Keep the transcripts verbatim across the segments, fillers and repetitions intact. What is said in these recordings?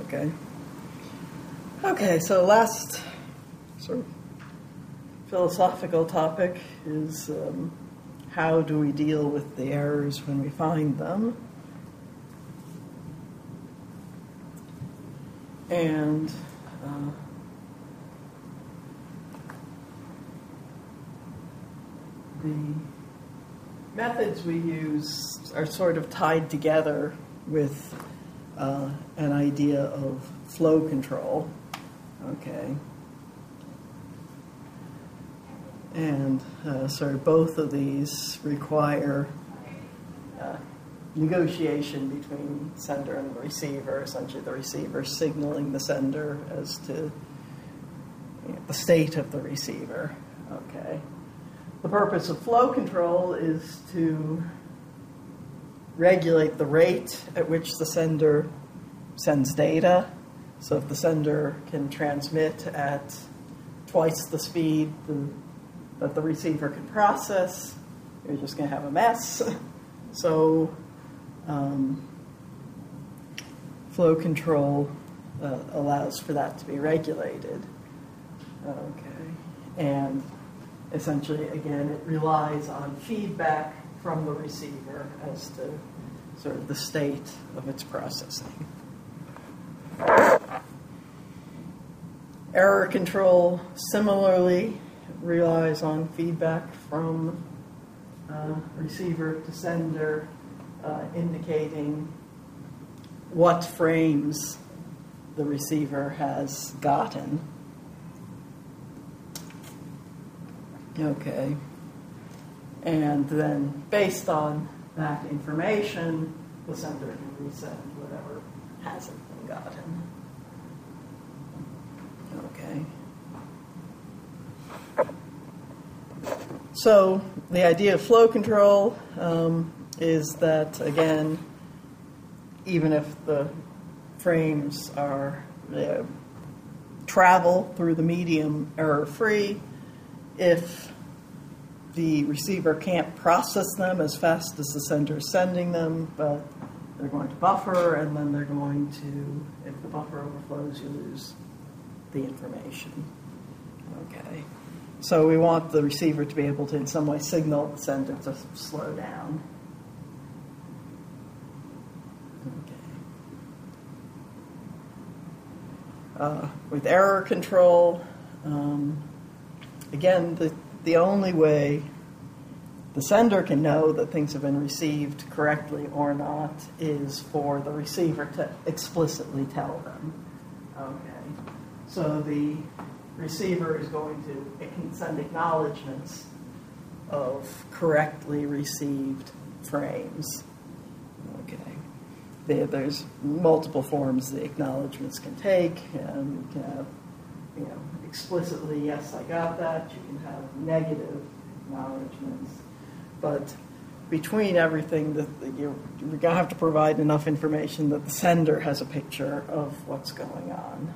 Okay. Okay, so last sort of philosophical topic is um, how do we deal with the errors when we find them? And uh, the methods we use are sort of tied together with uh, an idea of flow control. Okay. And uh, sort of both of these require uh, negotiation between sender and receiver, essentially the receiver signaling the sender as to you know, the state of the receiver. Okay. The purpose of flow control is to regulate the rate at which the sender sends data. So if the sender can transmit at twice the speed the, that the receiver can process, you're just going to have a mess. So um, flow control uh, allows for that to be regulated. Okay. And essentially, again, it relies on feedback from the receiver as to sort of the state of its processing. Error control similarly relies on feedback from uh, receiver to sender, uh, indicating what frames the receiver has gotten. Okay. And then based on that information, the sender can resend whatever hasn't been gotten. Okay. So the idea of flow control um, is that, again, even if the frames are uh, travel through the medium error-free, if the receiver can't process them as fast as the sender is sending them, but they're going to buffer, and then they're going to, if the buffer overflows, you lose the information. Okay. So we want the receiver to be able to, in some way, signal the sender to slow down. Okay. Uh, with error control, um, again, the, the only way the sender can know that things have been received correctly or not is for the receiver to explicitly tell them. Okay. So the receiver is going to it can send acknowledgments of correctly received frames. Okay. There, there's multiple forms the acknowledgments can take. Um, you can have, you know, explicitly, yes, I got that. You can have negative acknowledgments. But between everything, that, that you're, you're going to have to provide enough information that the sender has a picture of what's going on.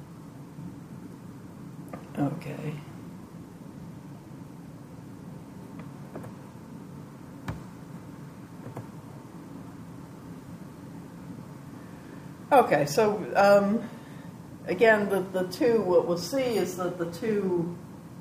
Okay. Okay, so um, again, the, the two, what we'll see is that the two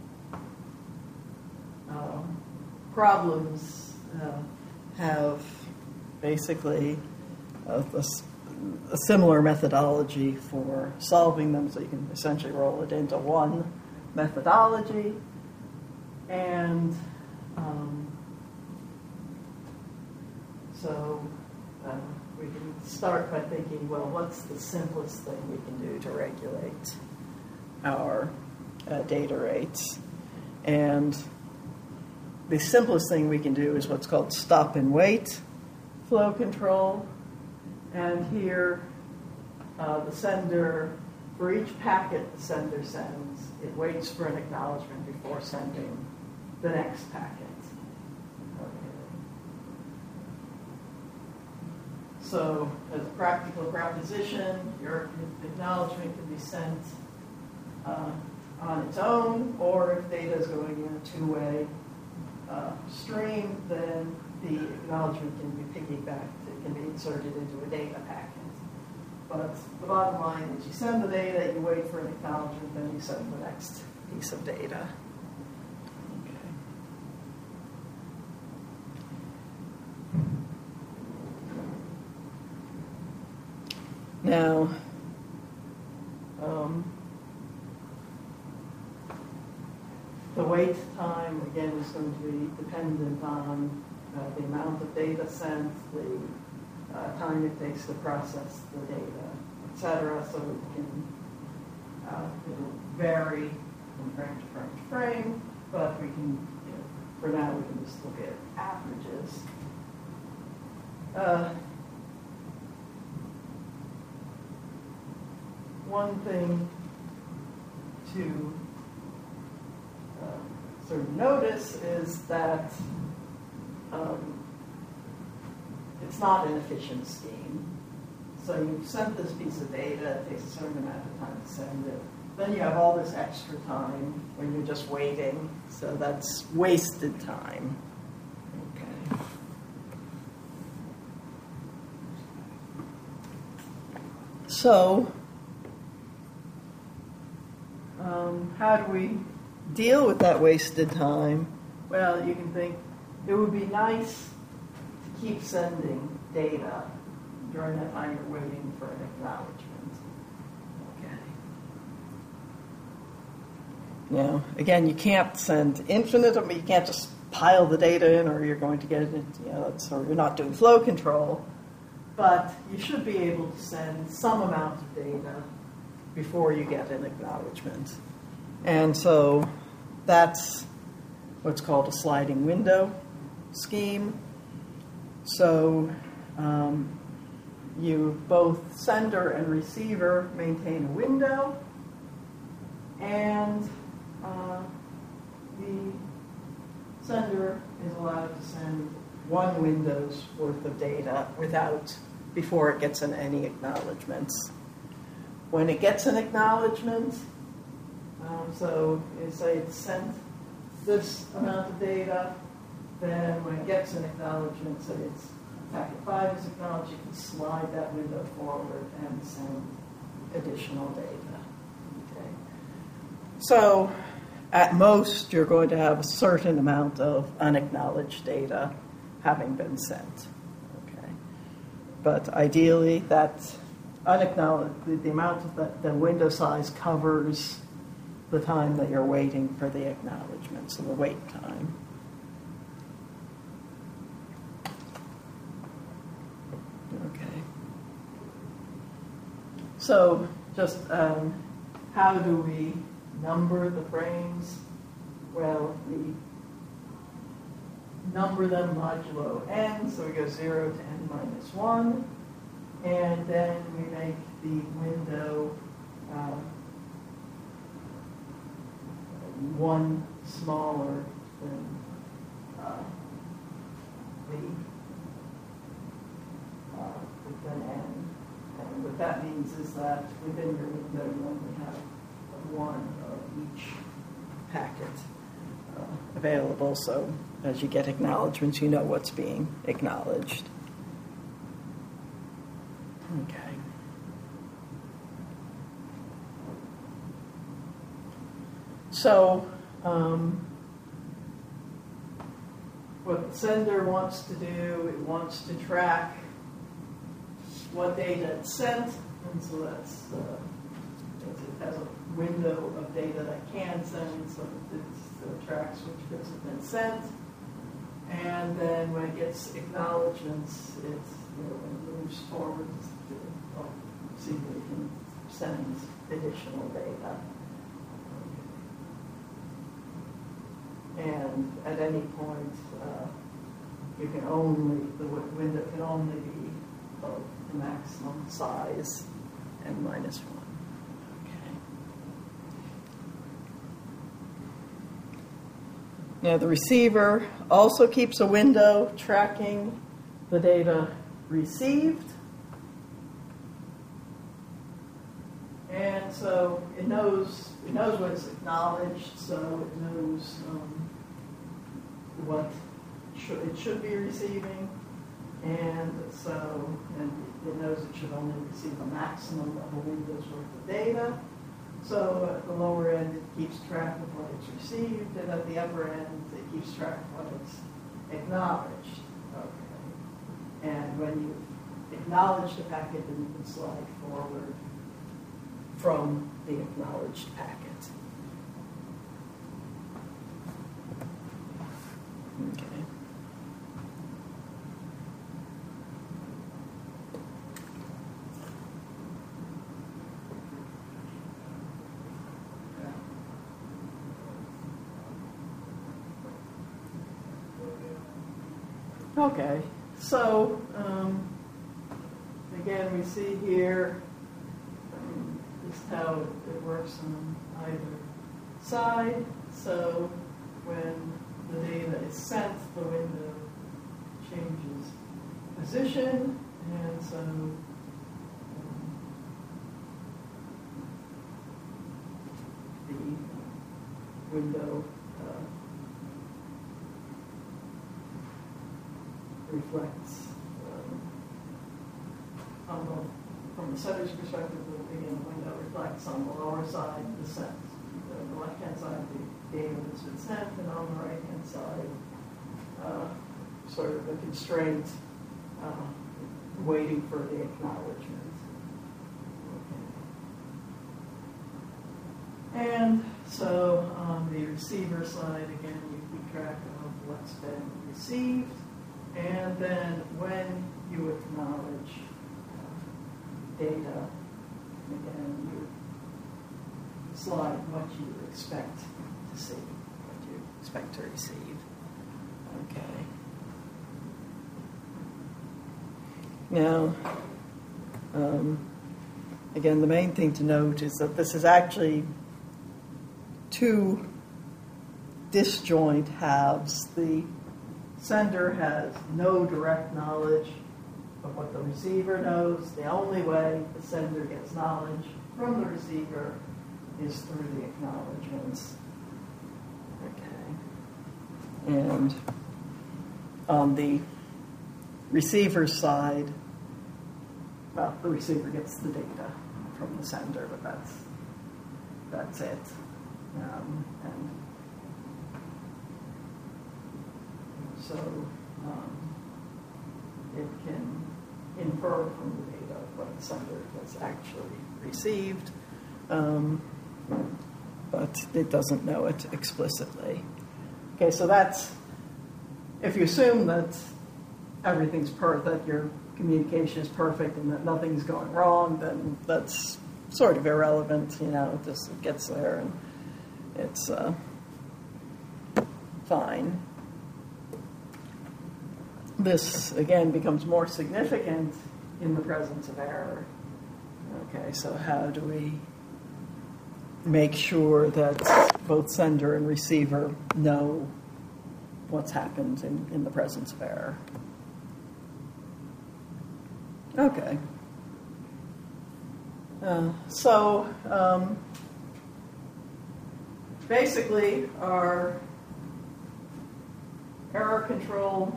uh, problems uh, have basically a, a, a similar methodology for solving them, so you can essentially roll it into one methodology. And um, so uh, we can start by thinking, well, what's the simplest thing we can do to regulate our uh, data rates? And the simplest thing we can do is what's called stop and wait flow control. And here, uh, the sender, for each packet the sender sends, it waits for an acknowledgement before sending the next packet. So, as a practical proposition, your acknowledgement can be sent uh, on its own, or if data is going in a two-way uh, stream, then the acknowledgement can be piggybacked. It can be inserted into a data packet. but the bottom line is you send the data, you wait for an acknowledgement, then you send the next piece of data. Okay. Now, um, the wait time, again, is going to be dependent on uh, the amount of data sent, the uh, time it takes to process the data, et cetera. So it can uh, it'll vary from frame to frame to frame, but we can, you know, for now, we can just look at averages. Uh, one thing to uh, sort of notice is that um, it's not an efficient scheme. So you've sent this piece of data, it takes a certain amount of time to send it. Then you have all this extra time when you're just waiting, so that's wasted time. Okay. So, um, how do we deal with that wasted time? Well, you can think it would be nice to keep sending data during that time you're waiting for an acknowledgement. Okay. Now, again, you can't send infinite. I mean, you can't just pile the data in, or you're going to get it. You know, that's, or you're not doing flow control. But you should be able to send some amount of data before you get an acknowledgement. And so that's what's called a sliding window scheme. So um, you, both sender and receiver, maintain a window, and uh, the sender is allowed to send one window's worth of data without, before it gets in any acknowledgements. When it gets an acknowledgement, um, so you say it's sent this amount of data, then when it gets an acknowledgement, say it's packet five is acknowledged, you can slide that window forward and send additional data. Okay. So at most, you're going to have a certain amount of unacknowledged data having been sent. Okay. But ideally, that unacknowledged, the, the amount of the, the window size covers the time that you're waiting for the acknowledgement, so the wait time. Okay. So just um, how do we number the frames? Well, we number them modulo n, so we go zero to n minus one, and then we make the window uh, one smaller than uh, the uh, than n. And what that means is that within your window you only have one of each packet uh, available. So as you get acknowledgements, you know what's being acknowledged. Okay. So, um, what the sender wants to do, it wants to track what data it sent, and so that's uh, it has a window of data that can send, so it uh, tracks which bits have been sent, and then when it gets acknowledgements, it, you know, when it moves forward to well, see if it can send additional data. And at any point, uh, you can only, the window can only be of the maximum size n minus one. Okay. Now the receiver also keeps a window tracking the data received. And so it knows, it knows what it's acknowledged, so it knows um, what should, it should be receiving, and so and it knows it should only receive a maximum of a window's worth of data. So at the lower end, it keeps track of what it's received, and at the upper end, it keeps track of what it's acknowledged. Okay. And when you've acknowledged a packet, then you can slide forward from the acknowledged packet. Okay. Okay, so um, again, we see here um, just how it works on either side. So when the data is sent, the window changes position, and so um, the window uh, reflects um, on the, from the sender's perspective, the, again, the window reflects on the lower side the sent. The, the left-hand side, the data that's been sent, and on the right-hand side, uh, sort of the constraint uh, waiting for the acknowledgement. Okay. And so on the receiver side, again, you keep track of what's been received. And then when you acknowledge uh, data, again, you slide what you expect to see, what you expect to receive. Okay. Now, um, again, the main thing to note is that this is actually two disjoint halves. The sender has no direct knowledge of what the receiver knows. The only way the sender gets knowledge from the receiver is through the acknowledgments. Okay. And on the receiver side, well, the receiver gets the data from the sender, but that's that's it. Um, and So um, it can infer from the data what the sender has actually received, um, but it doesn't know it explicitly. Okay, so that's, if you assume that everything's perfect, that your communication is perfect and that nothing's going wrong, then that's sort of irrelevant, you know, it just gets there and it's uh, fine. This, again, becomes more significant in the presence of error. Okay, so how do we make sure that both sender and receiver know what's happened in, in the presence of error? Okay. Uh, so, um, basically, our error control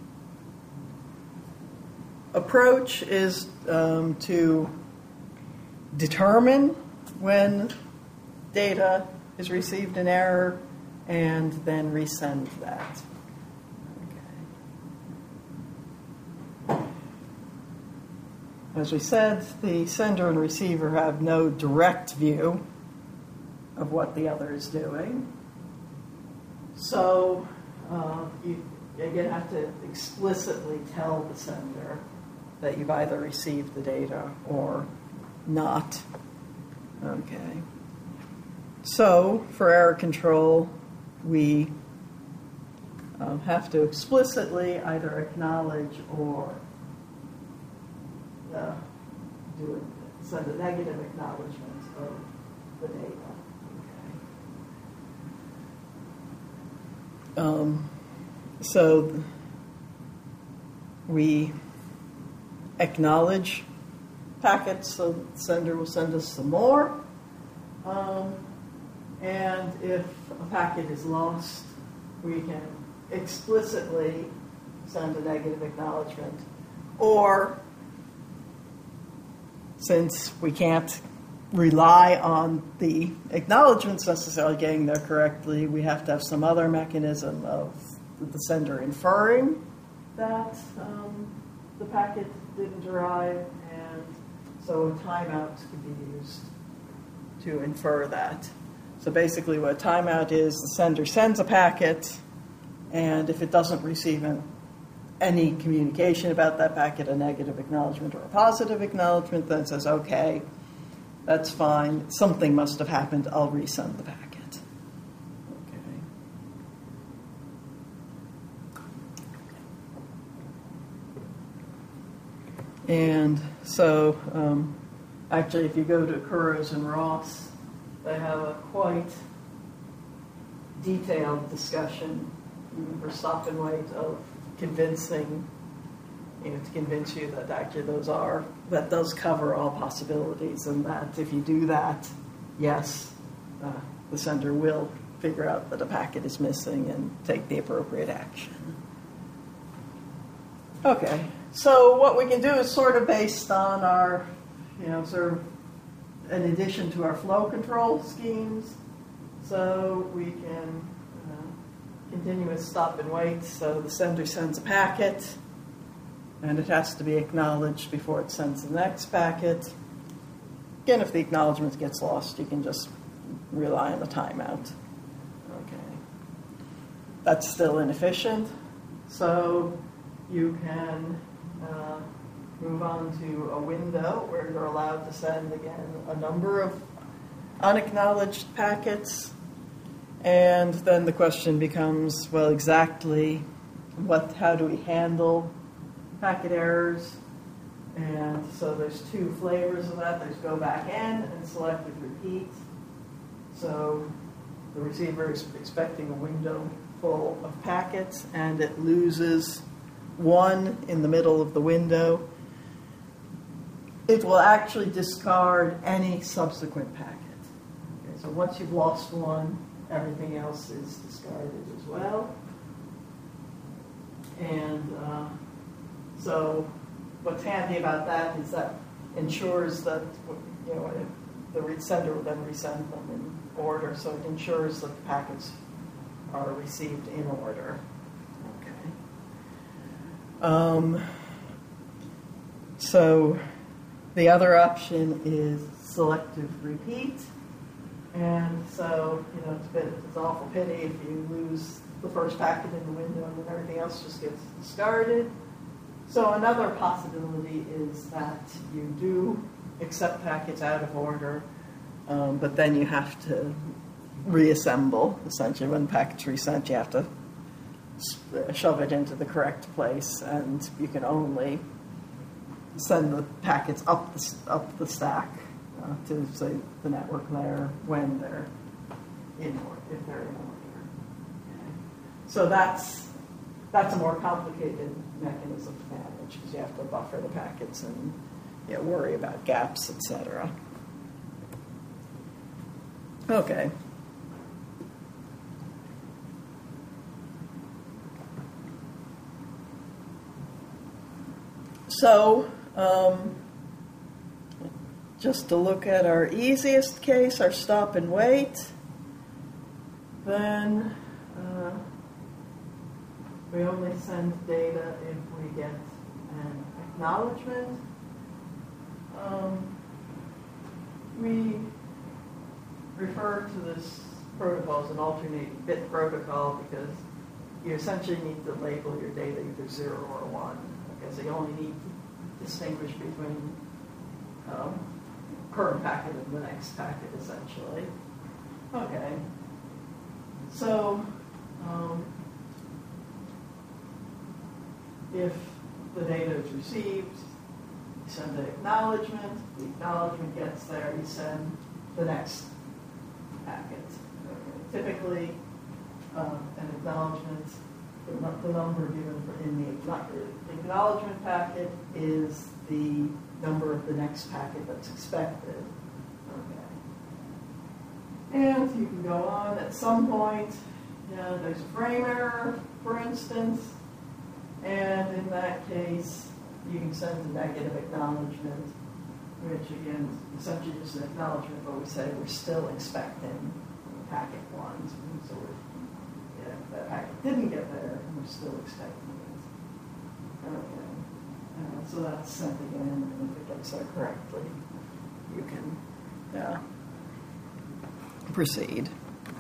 approach is um, to determine when data is received in error and then resend that. Okay. As we said, the sender and receiver have no direct view of what the other is doing. So uh, you again have to explicitly tell the sender that you've either received the data or not. Okay. So, for error control, we uh, have to explicitly either acknowledge or uh, do it, send a negative acknowledgement of the data. Okay. Um, so, we acknowledge packets, so the sender will send us some more. Um, and if a packet is lost, we can explicitly send a negative acknowledgement or since we can't rely on the acknowledgments necessarily getting there correctly, we have to have some other mechanism of the sender inferring that um, the packet didn't arrive, and so timeouts could be used to infer that. So basically what a timeout is, the sender sends a packet, and if it doesn't receive an, any communication about that packet, a negative acknowledgement or a positive acknowledgement, then it says, okay, that's fine. Something must have happened. I'll resend the packet. Okay. And so, um, actually, if you go to Kurose and Ross, they have a quite detailed discussion for stop and wait of convincing, you know, to convince you that actually those are, that does cover all possibilities, and that if you do that, yes, uh, the sender will figure out that a packet is missing and take the appropriate action. Okay, so what we can do is sort of based on our, you know, sort of in addition to our flow control schemes, so we can uh, continuous stop and wait, so the sender sends a packet, and it has to be acknowledged before it sends the next packet. Again, if the acknowledgement gets lost, you can just rely on the timeout. Okay. That's still inefficient, so you can uh, move on to a window where you're allowed to send, again, a number of unacknowledged packets, and then the question becomes, well, exactly what, how do we handle packet errors? And so there's two flavors of that. There's go back in and selective repeat. So the receiver is expecting a window full of packets, and it loses one in the middle of the window. It will actually discard any subsequent packet. Okay, so once you've lost one, everything else is discarded as well. And uh, so what's handy about that is that ensures that, you know, the sender will then resend them in order, so it ensures that the packets are received in order. Okay. Um, so the other option is selective repeat. And so, you know, it's, a bit, it's an awful pity if you lose the first packet in the window and then everything else just gets discarded. So another possibility is that you do accept packets out of order, um, but then you have to reassemble. Essentially, when the packet's resent, you have to shove it into the correct place, and you can only send the packets up the, up the stack uh, to, say, the network layer when they're in order, if they're in order. Okay. So that's that's a more complicated mechanism to manage, because you have to buffer the packets and, you know, worry about gaps, et cetera. Okay. So, um, just to look at our easiest case, our stop and wait, then uh, we only send data if we get an acknowledgement. Um, we refer to this protocol as an alternate bit protocol because you essentially need to label your data either zero or one. Okay, so you only need to distinguish between um, current packet and the next packet, essentially. Okay. So, um, if the data is received, you send an acknowledgement. The acknowledgement gets there, you send the next packet. Okay. Typically, um, an acknowledgement, the, the number given for in the acknowledgement packet is the number of the next packet that's expected. Okay. And you can go on. At some point, you know, there's a frame error, for instance, and in that case, you can send a negative acknowledgement. which again is essentially just an acknowledgement, but we say we're still expecting packet one. So we're, yeah, that packet didn't get there, and we're still expecting it. Okay. Uh, so that's sent again, and if it gets there correctly, you can yeah, proceed.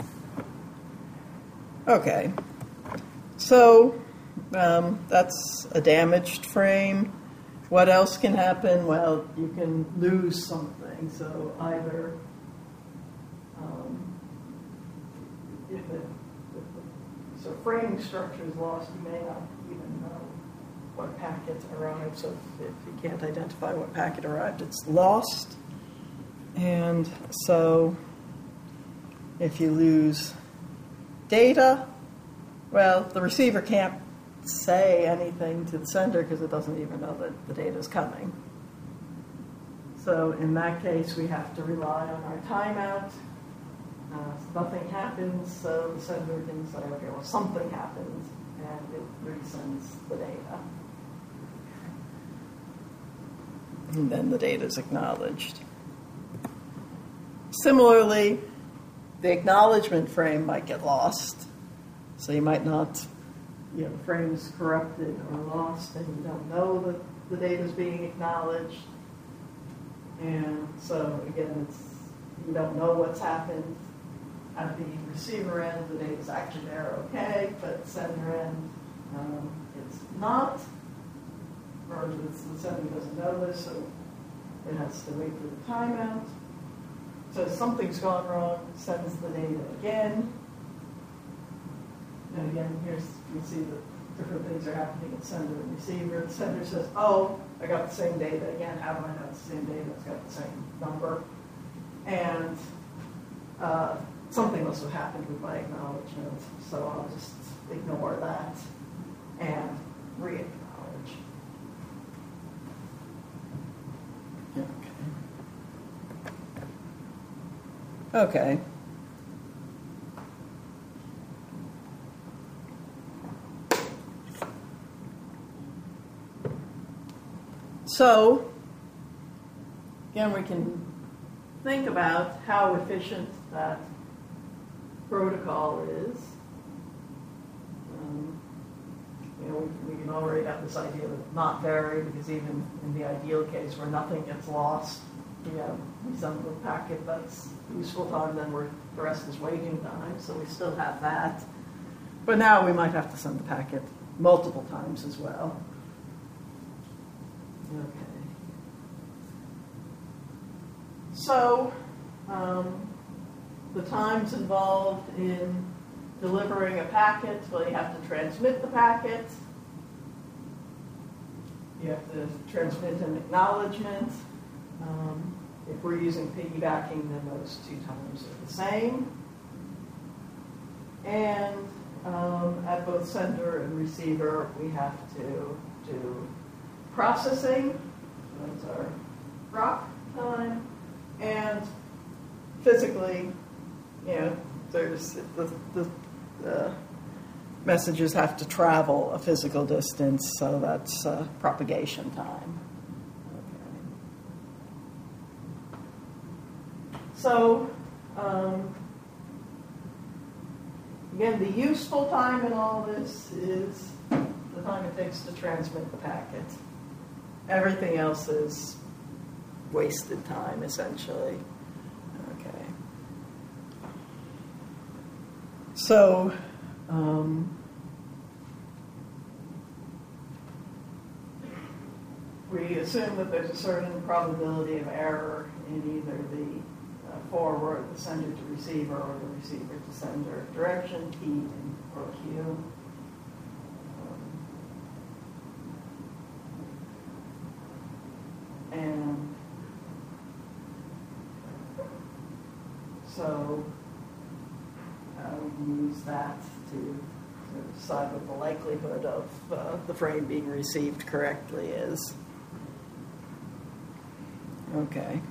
Okay. So um, that's a damaged frame. What else can happen? Well, you can lose something. So either um, if, it, if the so framing structure is lost, you may not even know what packet arrived. So if, if you can't identify what packet arrived, it's lost. And so if you lose data, well, the receiver can't say anything to the sender because it doesn't even know that the data is coming. So in that case, we have to rely on our timeout. Uh, nothing happens, so the sender can say, okay, well, something happens, and it resends the data. And then the data is acknowledged. Similarly, the acknowledgement frame might get lost. So you might not, you know, the frame is corrupted or lost, and you don't know that the data is being acknowledged. And so, again, it's, you don't know what's happened. At the receiver end, the data is actually there okay, but sender end, um, it's not. Or the, the sender doesn't know this, so it has to wait for the timeout. So something's gone wrong, sends the data again. And again, here's, you see that different things are happening at sender and receiver. The sender says, oh, I got the same data again. How do I know it's the same data? It's got the same number. And uh, something must have happened with my acknowledgement, so I'll just ignore that and re-acknowledge. Okay. Okay. So, again, we can think about how efficient that protocol is. Um, you know, we, we can already have this idea of not vary, because even in the ideal case where nothing gets lost, you know, we send the packet that's useful time, then we're, the rest is waiting time, so we still have that. But now we might have to send the packet multiple times as well. Okay. So, um, the times involved in delivering a packet, well, you have to transmit the packet. You have to transmit an acknowledgement. Um, if we're using piggybacking, then those two times are the same. And um, at both sender and receiver, we have to do processing. That's our rock time. And physically, you know, there's the, the uh, messages have to travel a physical distance, so that's uh, propagation time. Okay. So, um, again, the useful time in all this is the time it takes to transmit the packet. Everything else is wasted time, essentially. Okay. So, um, we assume that there's a certain probability of error in either the uh, forward, the sender to receiver, or the receiver to sender direction, P or Q. And so uh, we can use that to, to decide what the likelihood of uh, the frame being received correctly is. Okay.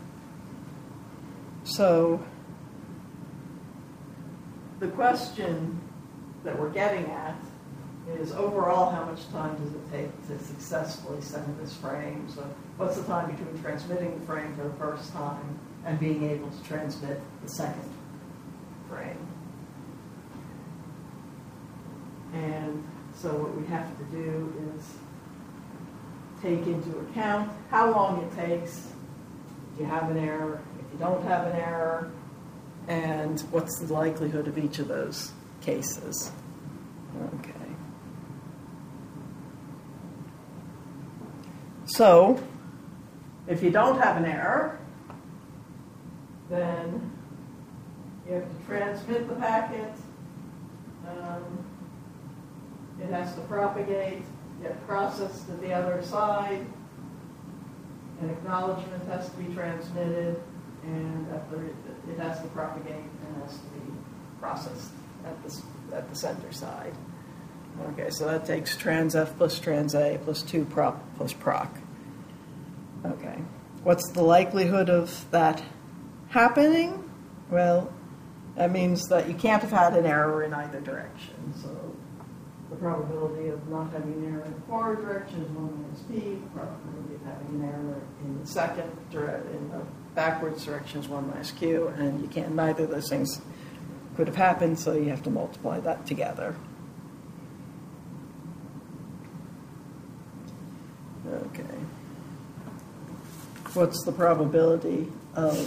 So the question that we're getting at is overall how much time does it take to successfully send this frame? So what's the time between transmitting the frame for the first time and being able to transmit the second frame? And so what we have to do is take into account how long it takes if you have an error, if you don't have an error, and what's the likelihood of each of those cases. Okay. So, if you don't have an error, then you have to transmit the packet. Um, it has to propagate, get processed to the other side. An acknowledgement has to be transmitted, and after it, it has to propagate and has to be processed at the, at the sender side. Okay, so that takes trans F plus trans A plus two prop plus proc. Okay, what's the likelihood of that happening? Well, that means that you can't have had an error in either direction. So the probability of not having an error in the forward direction is one minus p. The probability of having an error in the second direction, in the backwards direction, is one minus q. And you can't. Neither of those things could have happened, so you have to multiply that together. Okay. What's the probability of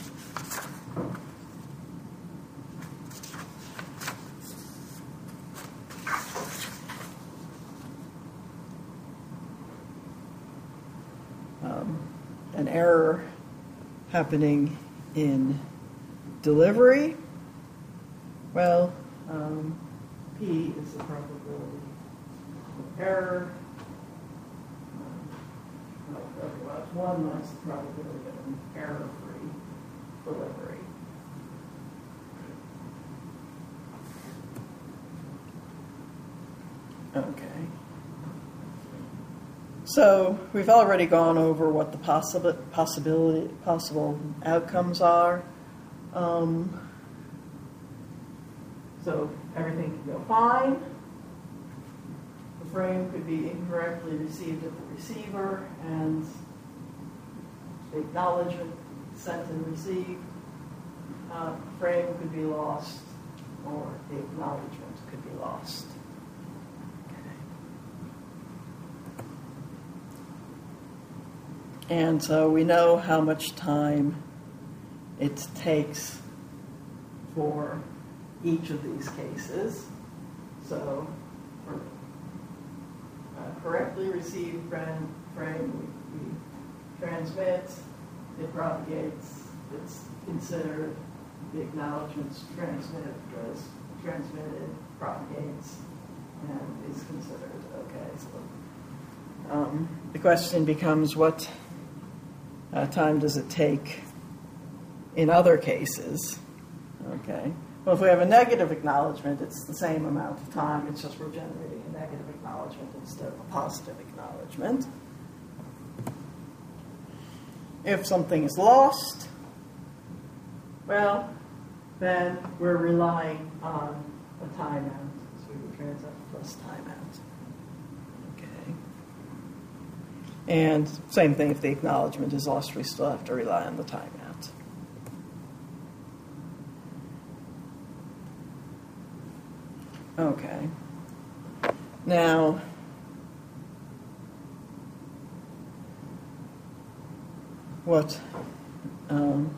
um, an error happening in delivery? Well, um, P is the probability of error. One minus the probability of an error-free delivery. Okay. So we've already gone over what the possible possibility possible outcomes are. Um, so everything can go fine. The frame could be incorrectly received at the receiver, and the acknowledgement sent and received. Uh, frame could be lost, or the acknowledgement could be lost. Okay. And so we know how much time it takes for each of these cases. So for uh, correctly received frame, frame we, we transmit, it propagates, it's considered, the acknowledgements transmitted, goes transmitted, propagates, and is considered. Okay, so um, the question becomes, what uh, time does it take in other cases? Okay, well, if we have a negative acknowledgement, it's the same amount of time, it's just we're generating a negative acknowledgement instead of a positive acknowledgement. If something is lost, well, then we're relying on a timeout. So we would trans F plus timeout. Okay. And same thing, if the acknowledgement is lost, we still have to rely on the timeout. Okay. Now, what um,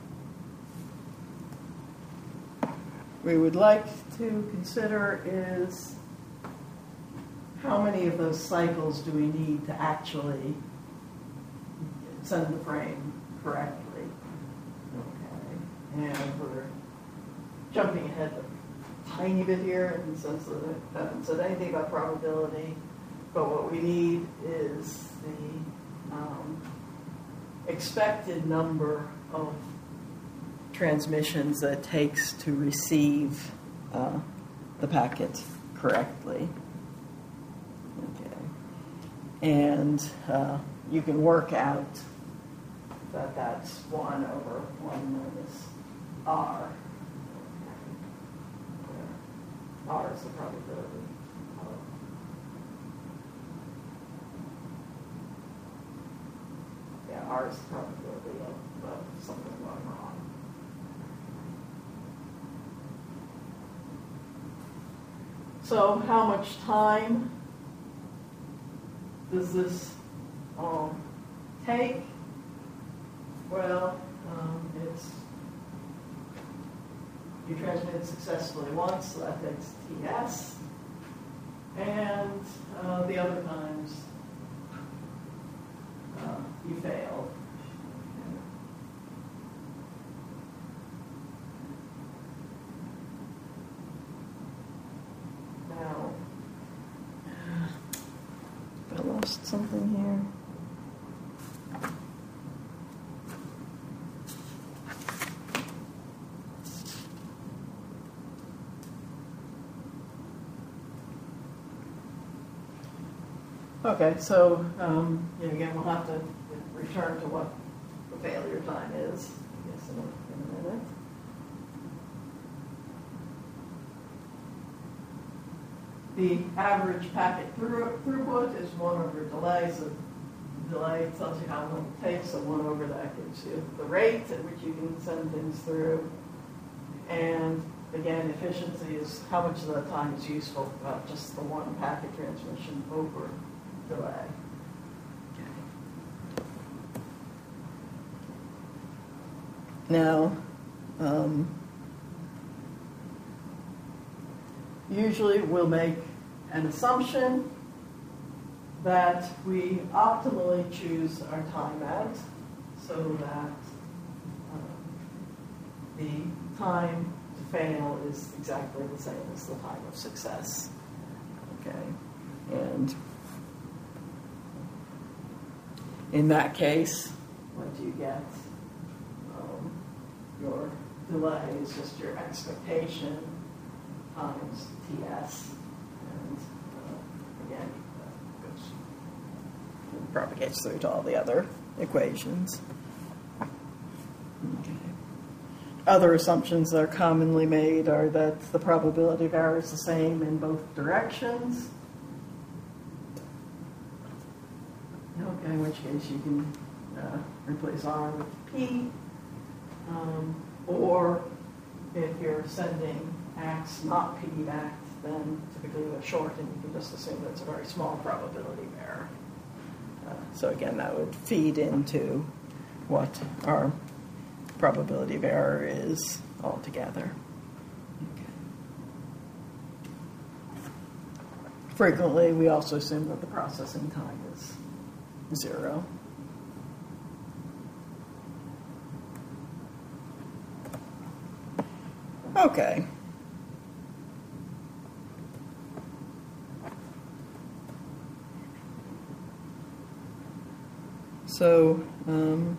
we would like to consider is how many of those cycles do we need to actually send the frame correctly. Okay, and we're jumping ahead a tiny bit here in the sense that I haven't said anything about probability, but what we need is the um, expected number of transmissions that it takes to receive uh, the packet correctly. Okay. And uh, you can work out that that's one over one minus r. Okay. R is the probability of R is the probability of, of something going wrong. So how much time does this all take? Well, um, it's, you transmit it successfully once, so that takes T S. And uh, the other times uh, you fail. Now, I lost something here. Okay, so um, yeah, again, we'll have to return to what the failure time is, I guess, in a, in a minute. The average packet through, throughput is one over delay, so delay tells you how long it takes, so one over that gives you the rate at which you can send things through. And again, efficiency is how much of the time is useful, about just the one packet transmission over delay. Now, um, usually we'll make an assumption that we optimally choose our time at so that um, the time to fail is exactly the same as the time of success. Okay, and in that case, what do you get? Um, your delay is just your expectation times T S, and uh, again, uh, goes, it propagates through to all the other equations. Okay. Other assumptions that are commonly made are that the probability of error is the same in both directions. Okay, in which case you can uh, replace R with P. Um, or if you're sending X, not P back, then typically you have short, and you can just assume that it's a very small probability of error. Uh, so again, that would feed into what our probability of error is altogether. Okay. Frequently, we also assume that the processing time is zero. Okay. So, um,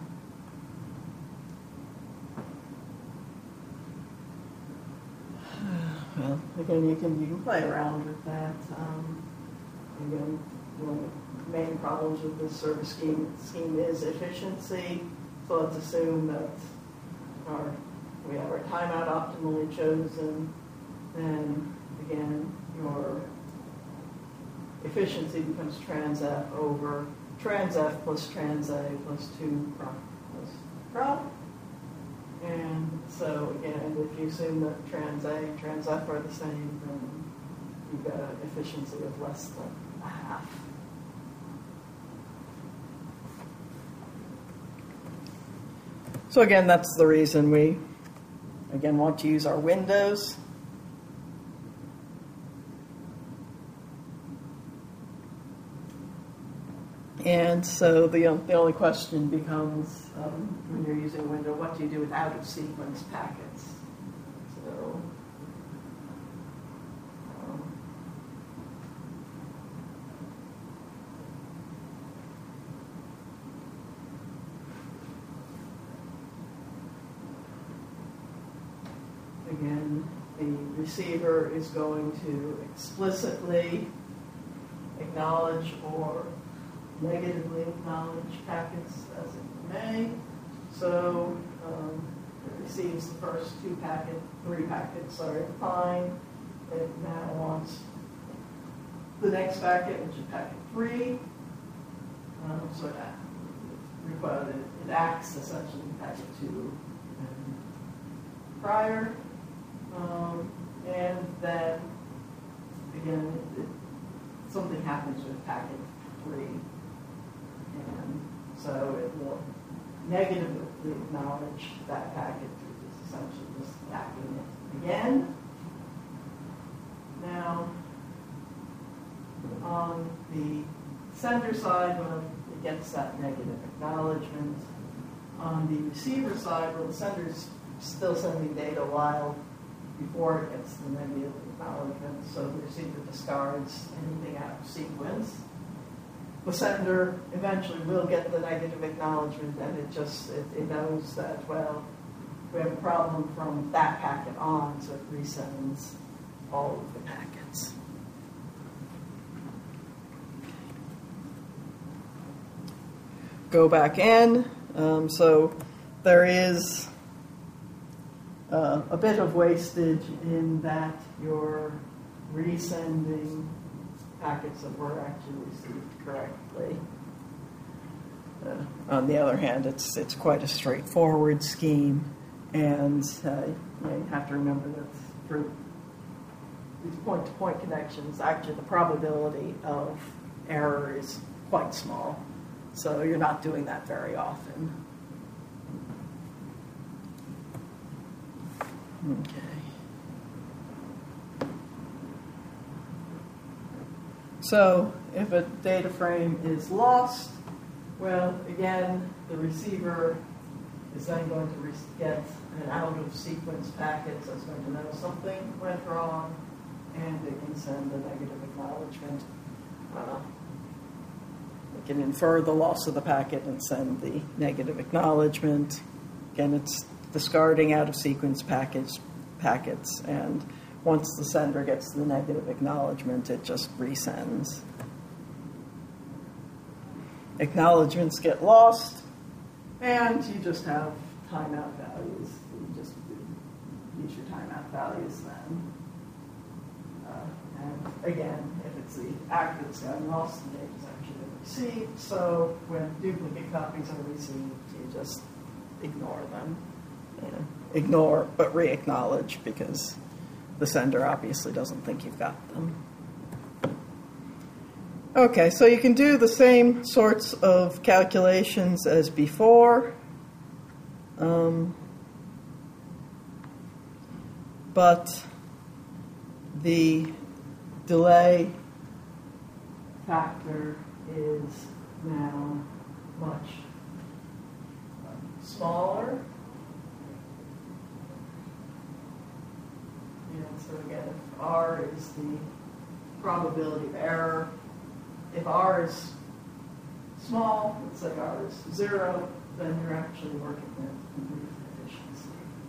well, again, you can you can play around with that. Um, again, one of the main problems with this service scheme scheme is efficiency. So let's assume that our we have our timeout optimally chosen. Then again, your efficiency becomes trans F over trans F plus trans A plus two prop plus prop. And so again, if you assume that trans A and trans F are the same, then you've got an efficiency of less than a half. So again, that's the reason we, again, want to use our windows. And so the, the only question becomes, um, when you're using a window, what do you do with out-of-sequence packets? So, um, again, the receiver is going to explicitly acknowledge or negatively acknowledge packets as it may. So um, it receives the first two packet, three packets, sorry, fine. It now wants the next packet, which is packet three. Um, so that request, it, it acts essentially packet two and prior, um, and then again it, it, something happens with packet three, and so it will negatively acknowledge that packet, which is essentially just backing it again. Now, on the sender side, when it gets that negative acknowledgement, on the receiver side, well, the sender's still sending data while before it gets the negative acknowledgement, so the receiver discards anything out of sequence. The sender eventually will get the negative acknowledgement, and it just it, it knows that, well, we have a problem from that packet on, so it resends all of the packets. Go back in. Um, so there is uh, a bit of wastage in that you're resending packets that were actually received correctly. Uh, on the other hand, it's it's quite a straightforward scheme, and uh, you know, you have to remember that for these point-to-point connections, actually the probability of error is quite small, so you're not doing that very often. Okay. So if a data frame is lost, well, again, the receiver is then going to re- get an out-of-sequence packet, so it's going to know something went wrong, and it can send a negative acknowledgement. Uh, it can infer the loss of the packet and send the negative acknowledgement. Again, it's discarding out-of-sequence packets, packets, and once the sender gets the negative acknowledgement, it just resends. Acknowledgements get lost, and you just have timeout values. You just use your timeout values then. Uh, and again, if it's the act that's gotten lost, the data is actually received. So when duplicate copies are received, you just ignore them. You know, ignore, but re-acknowledge, because the sender obviously doesn't think you've got them. Okay, so you can do the same sorts of calculations as before, um, but the delay factor is now much smaller. And so again, if R is the probability of error, if R is small, let's say R is zero, then you're actually working with improved efficiency.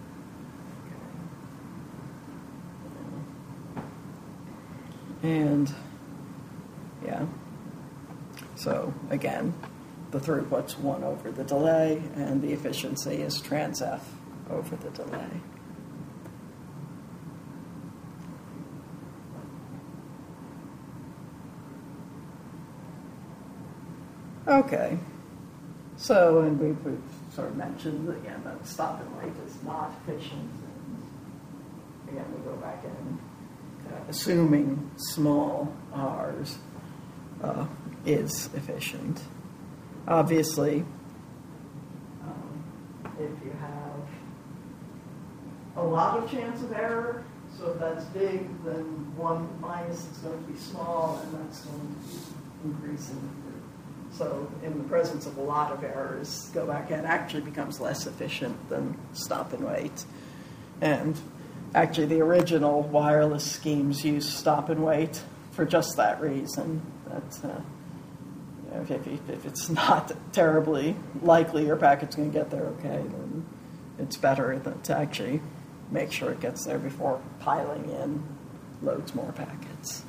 Okay. And yeah, so again, the throughput's one over the delay, and the efficiency is trans F over the delay. Okay, so, and we've, we've sort of mentioned, again, that stop and wait is not efficient. And again, we go back in, uh, assuming small r's uh, is efficient. Obviously, um, if you have a lot of chance of error, so if that's big, then one minus is going to be small, and that's going to be increasing. So in the presence of a lot of errors, go back in actually becomes less efficient than stop and wait. And actually the original wireless schemes use stop and wait for just that reason. That uh, you know, if, if, if it's not terribly likely your packet's going to get there okay, then it's better than to actually make sure it gets there before piling in loads more packets.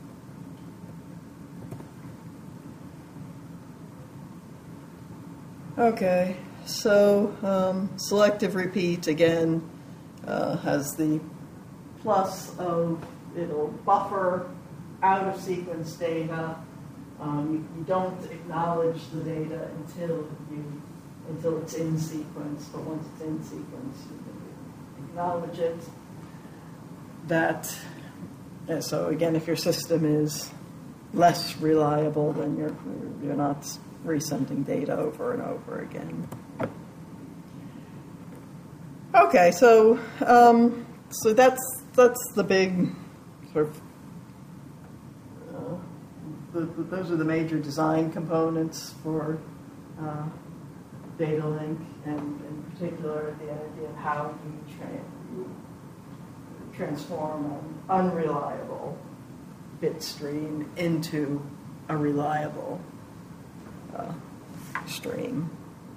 Okay, so um, selective repeat, again, uh, has the plus of it'll buffer out-of-sequence data Um, you, you don't acknowledge the data until you until it's in sequence, but once it's in sequence, you can acknowledge it. That, and so again, if your system is less reliable, then you're you're not resending data over and over again. Okay, so um, so that's that's the big sort of uh, the, the, those are the major design components for uh, data link, and in particular the idea of how you, tra- you transform an unreliable bit stream into a reliable uh, stream.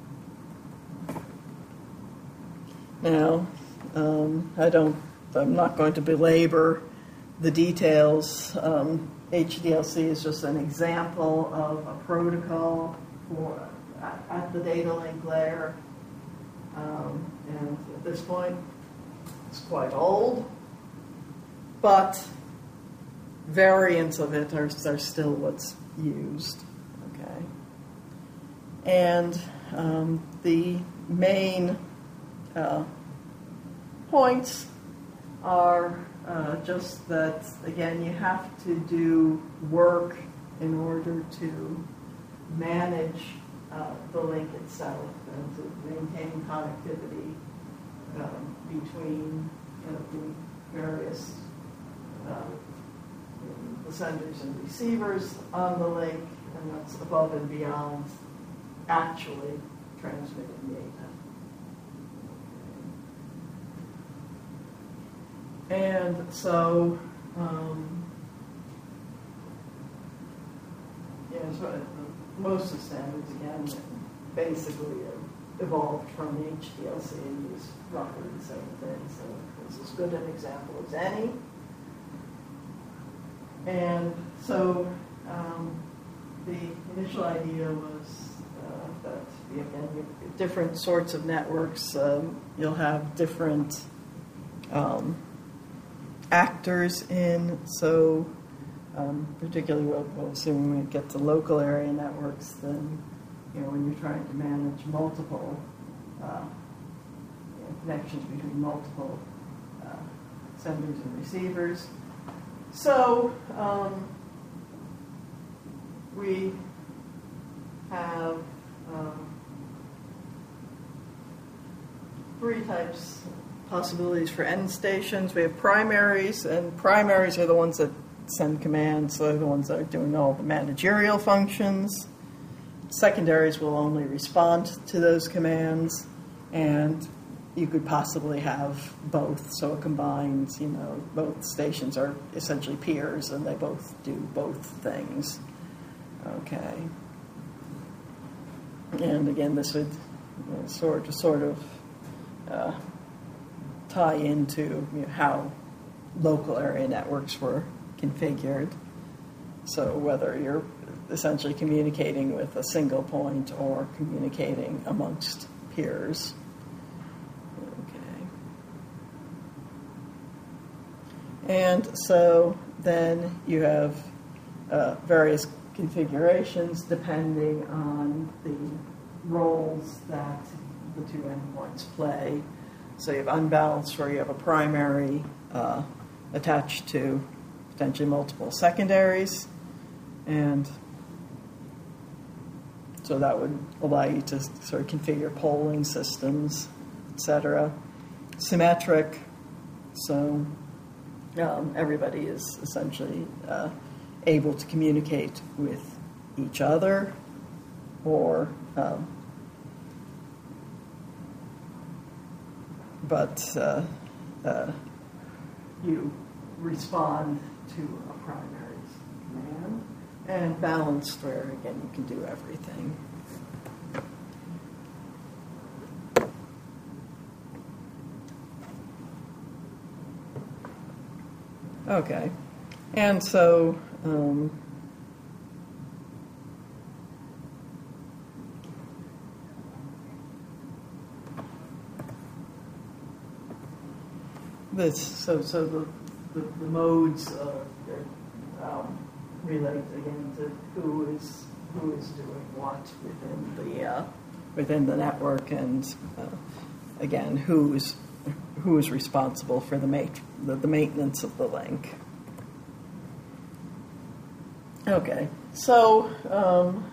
Now, um, I don't, I'm not going to belabor the details. Um, H D L C is just an example of a protocol for at, at the data link layer. Um, and at this point, it's quite old, but variants of it are, are still what's used. Okay, and um, the main uh, points are uh, just that, again, you have to do work in order to manage uh, the link itself and to maintain connectivity um, between you know, the various uh, the senders and receivers on the link, and that's above and beyond actually transmitting data. And so, um, yeah, so most of the standards, again, basically evolved from the H D L C and use roughly the same thing. So this is as good an example as any. And so um, the initial idea was uh, that, again, you have different sorts of networks. Um, you'll have different um, actors in, so um, particularly we'll, we'll assume when we get to local area networks, then you know when you're trying to manage multiple uh, you know, connections between multiple uh, senders and receivers. So um, we have um, three types possibilities for end stations. We have primaries, and primaries are the ones that send commands, so they're the ones that are doing all the managerial functions. Secondaries will only respond to those commands, and you could possibly have both, so it combines, you know, both stations are essentially peers, and they both do both things. Okay. And again, this would you know, sort of, sort of uh, tie into you know, how local area networks were configured. So whether you're essentially communicating with a single point or communicating amongst peers. Okay. And so then you have uh, various configurations depending on the roles that the two endpoints play. So you have unbalanced, where you have a primary uh, attached to potentially multiple secondaries, and so that would allow you to sort of configure polling systems, et cetera. Symmetric, so um, everybody is essentially uh, able to communicate with each other, or um, but uh, uh, you respond to a primary command, and balanced, where again you can do everything. Okay, and so um, this so so the the, the modes of um, relate again to who is who is doing what within the uh, within the network, and uh, again, who is who is responsible for the, ma- the the maintenance of the link. Okay, so um,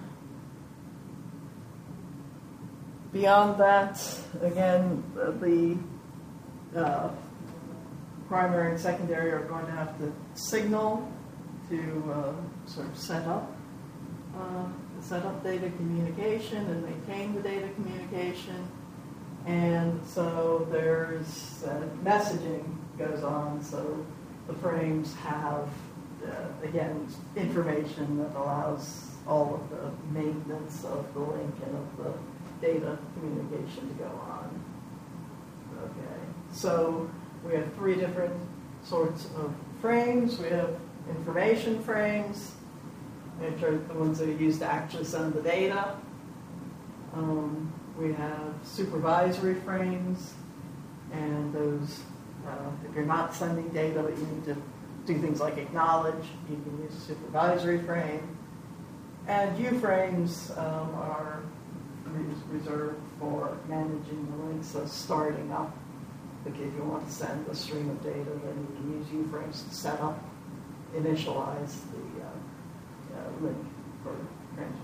beyond that, again, the uh, primary and secondary are going to have to signal to uh, sort of set up uh, set up data communication and maintain the data communication. And so there's uh, messaging goes on, so the frames have, uh, again, information that allows all of the maintenance of the link and of the data communication to go on. Okay, so we have three different sorts of frames. We have information frames, which are the ones that are used to actually send the data. Um, we have supervisory frames, and those, uh, if you're not sending data but you need to do things like acknowledge, you can use a supervisory frame. And U-frames um, are re- reserved for managing the links, so starting up. Like if you want to send a stream of data, then you can use U-frames to set up, initialize the uh, uh, link for transmission.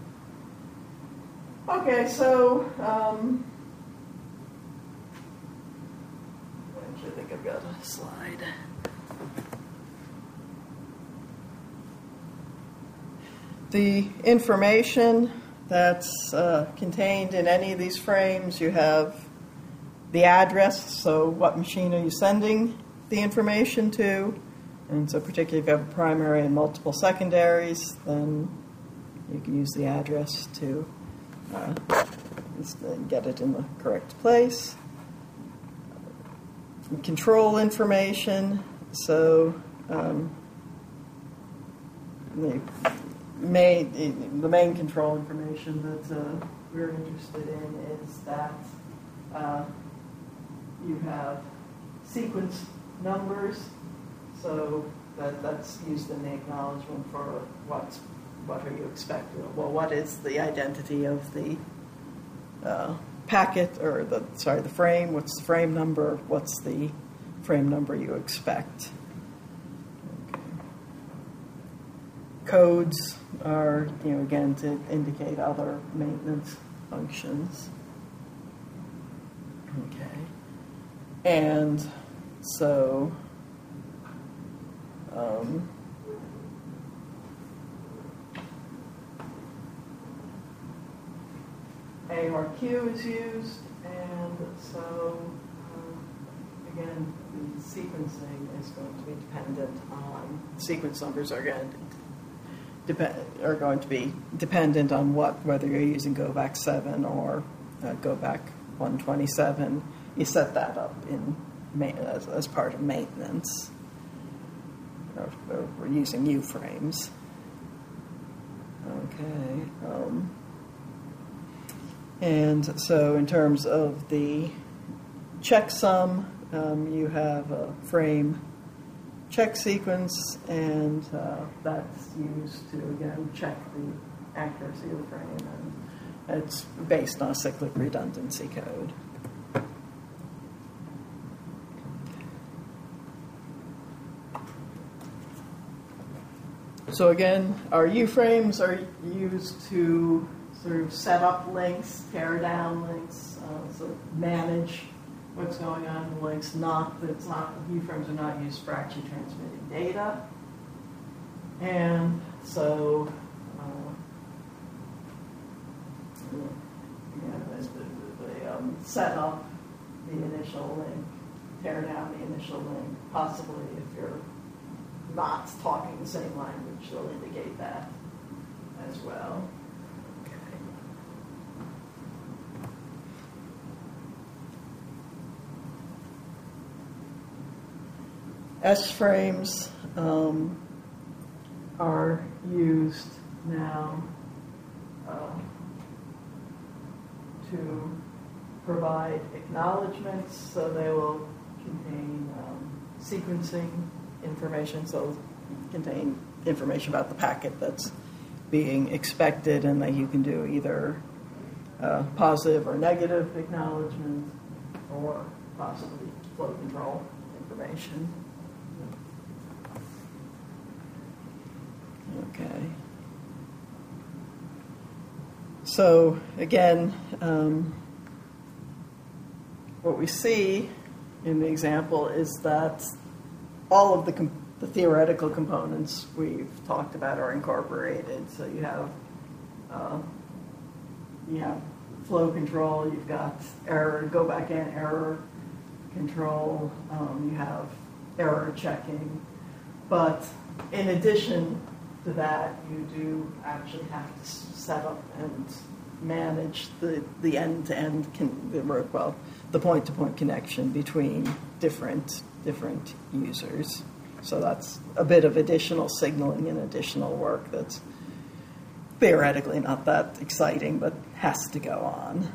Okay, so um, actually, I think I've got a slide. The information that's uh, contained in any of these frames, you have the address, so what machine are you sending the information to? And so particularly if you have a primary and multiple secondaries, then you can use the address to uh, get it in the correct place. Control information, so um, the main, the main control information that uh, we're interested in is that uh, you have sequence numbers, so that, that's used in the acknowledgement for what's, what are you expecting. Well, what is the identity of the uh, packet, or the, sorry, the frame, what's the frame number, what's the frame number you expect. Okay. Codes are, you know, again, to indicate other maintenance functions. Okay. And so, um, A R Q is used, and so, um, again, the sequencing is going to be dependent on, sequence numbers are going to depend, are going to be dependent on what, whether you're using Go back seven or uh, Go back one twenty-seven. You set that up in as, as part of maintenance. Or, or we're using U-frames. Okay. Um, and so in terms of the checksum, um, you have a frame check sequence, and uh, that's used to, again, check the accuracy of the frame. And it's based on a cyclic redundancy code. So again, our U-frames are used to sort of set up links, tear down links, uh, sort of manage what's going on in the links. Not that it's not, U-frames are not used for actually transmitting data. And so, uh, yeah, they, they um, set up the initial link, tear down the initial link, possibly if you're not talking the same language, they'll indicate that as well. Okay. S-frames um, are used now uh, to provide acknowledgments, so they will contain um, sequencing information. So contain information about the packet that's being expected, and that you can do either uh, positive or negative acknowledgement, or possibly flow control information. Okay. So again, um, what we see in the example is that all of the, com- the theoretical components we've talked about are incorporated. So you have uh, you have flow control, you've got error, go back in, error control, um, you have error checking. But in addition to that, you do actually have to set up and manage the, the end-to-end, con- the, well, the point-to-point connection between different different users. So that's a bit of additional signaling and additional work that's theoretically not that exciting, but has to go on.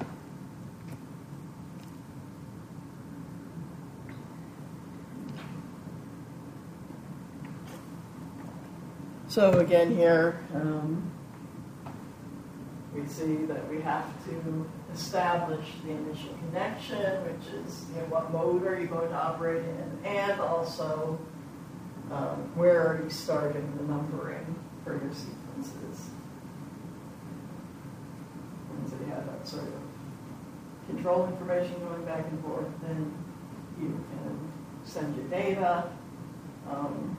So again here, um, we see that we have to establish the initial connection, which is, you know, what mode are you going to operate in, and also um, where are you starting the numbering for your sequences. And so you have that sort of control information going back and forth, then you can send your data. Um,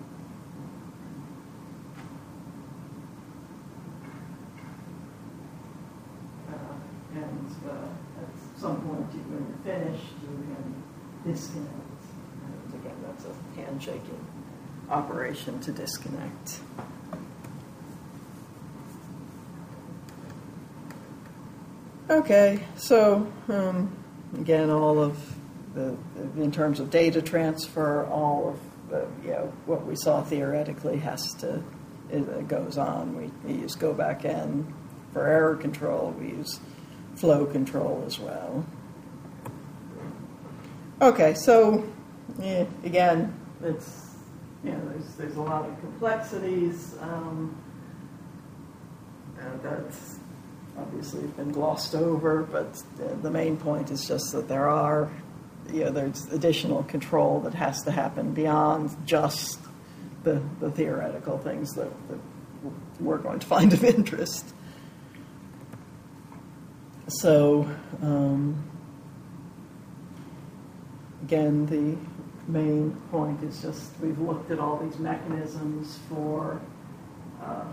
And uh, at some point, you, when you're finished, you can disconnect. And again, that's a handshaking operation to disconnect. Okay, so um, again, all of the, in terms of data transfer, all of the, you know, what we saw theoretically has to, it goes on. We, we use go back in for error control. We use flow control as well. Okay, so yeah, again, it's, you know, there's there's a lot of complexities um, uh, that's obviously been glossed over, but uh, the main point is just that there are, you know, there's additional control that has to happen beyond just the the theoretical things that, that we're going to find of interest. So, um, again, the main point is just we've looked at all these mechanisms for uh,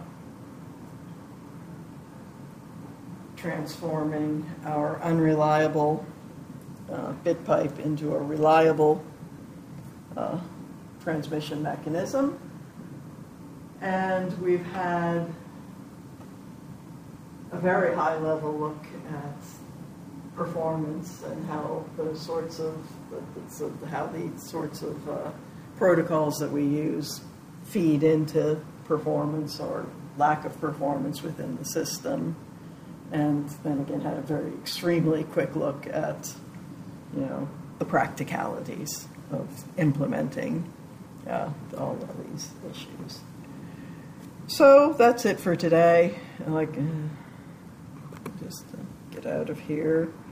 transforming our unreliable uh, bit pipe into a reliable uh, transmission mechanism. And we've had a very high level look at performance and how those sorts of, how these sorts of uh, protocols that we use feed into performance or lack of performance within the system. And then again, had a very extremely quick look at, you know, the practicalities of implementing uh, all of these issues. So that's it for today. I like. Uh, Just uh, get out of here.